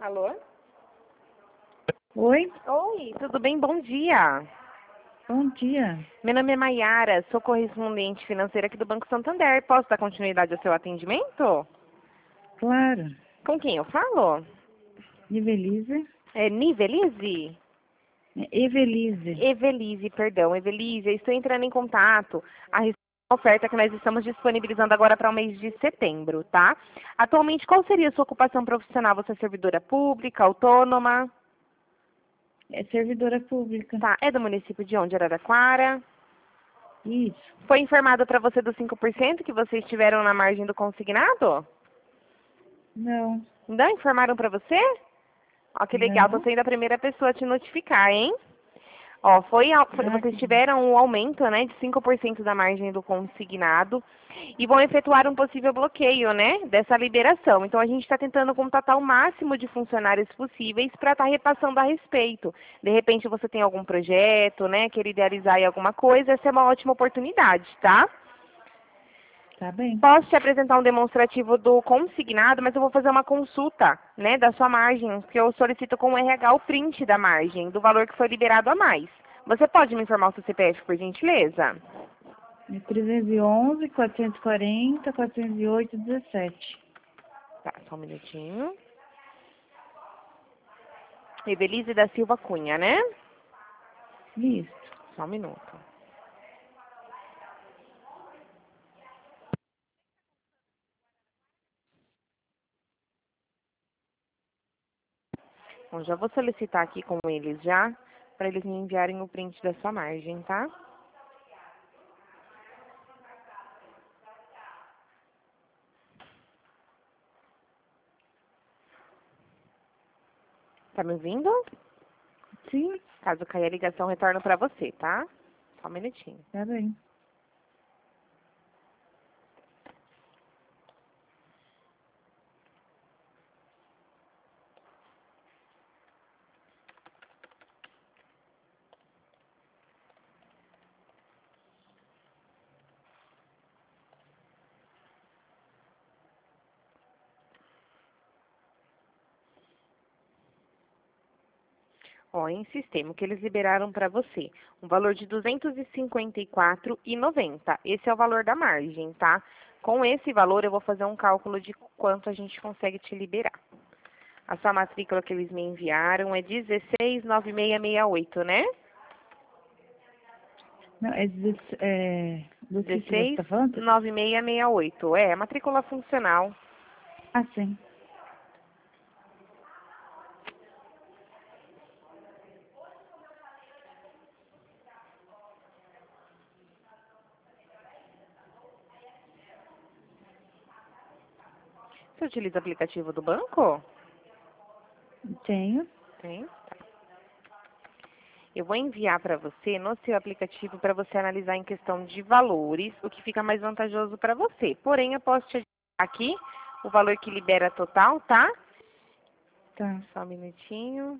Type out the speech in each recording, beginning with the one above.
Alô? Oi, Oi, tudo bem? Bom dia. bom dia. Meu nome é Maiara, sou correspondente financeira aqui do Banco Santander. Posso dar continuidade ao seu atendimento? Claro, Com quem eu falo? Evelise. É Nivelise? Evelise. Evelise, perdão. Evelise, eu estou entrando em contato a respeito da oferta que nós estamos disponibilizando agora para o mês de setembro, tá? Atualmente, qual seria a sua ocupação profissional? Você é servidora pública, autônoma? É servidora pública. Tá, é do município de onde? Araraquara? Isso. Foi informado para você dos 5% que vocês tiveram na margem do consignado? Não, Não informaram para você? Ó, que legal, tô não. sendo a primeira pessoa a te notificar, hein? Ó, Ah, vocês tiveram um aumento, né, de 5% da margem do consignado e vão efetuar um possível bloqueio, né, dessa liberação. Então, a gente está tentando contatar o máximo de funcionários possíveis para estar repassando a respeito. De repente, você tem algum projeto, né, quer idealizar aí alguma coisa, essa é uma ótima oportunidade, tá? tá bem. Posso te apresentar um demonstrativo do consignado, mas eu vou fazer uma consulta, né, da sua margem, que eu solicito com o RH o print da margem, do valor que foi liberado a mais. Você pode me informar o seu CPF, por gentileza? É 311, 440, 408, 17. Tá, só um minutinho. Evelise da Silva Cunha, né? Isso. Só um minuto. Bom, já vou solicitar aqui com eles já, para eles me enviarem o print da sua margem, tá? Tá me ouvindo? Sim, Caso caia a ligação, retorno para você, tá? Só um minutinho. tá bem. Ó, em sistema, o que eles liberaram para você? Um valor de R$ 254,90. Esse é o valor da margem, tá? Com esse valor, eu vou fazer um cálculo de quanto a gente consegue te liberar. A sua matrícula que eles me enviaram é 169668, né? Não, do que você tá falando? 169668. É, matrícula funcional. Ah, sim. Você utiliza aplicativo do banco? Tenho. Tem. Eu vou enviar para você no seu aplicativo para você analisar em questão de valores, o que fica mais vantajoso para você. Porém, eu posso te adicionar aqui o valor que libera total, tá? Tá. Só um minutinho.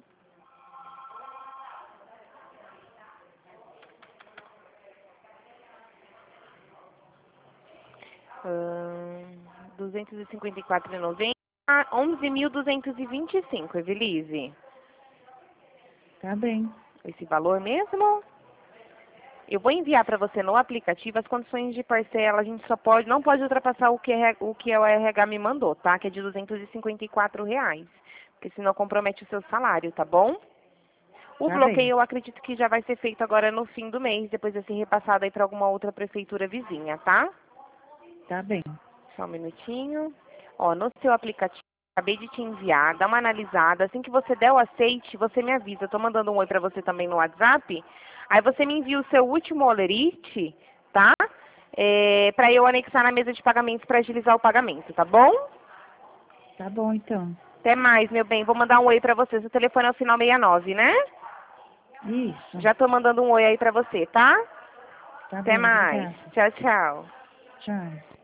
R$ 254,90. 11.225, Evelise. Tá bem. Esse valor mesmo? Eu vou enviar para você no aplicativo as condições de parcela. A gente não pode ultrapassar o que o RH me mandou, tá? Que é de R$ 254. Porque senão compromete o seu salário, tá bom? O Tá bem. bloqueio eu acredito que já vai ser feito agora no fim do mês, depois de ser repassado aí para alguma outra prefeitura vizinha, tá? Tá bem. Só um minutinho. Ó, no seu aplicativo, acabei de te enviar, dá uma analisada. Assim que você der o aceite, você me avisa. Eu tô mandando um oi para você também no WhatsApp. Aí você me envia o seu último olerite, tá? Para eu anexar na mesa de pagamentos para agilizar o pagamento, tá bom? Tá bom, então. Até mais, meu bem. Vou mandar um oi para você. Seu telefone é o final 69, né? Isso. Já tô mandando um oi aí para você, tá? Tá Até bem, mais. obrigada. Tchau, tchau. Tchau.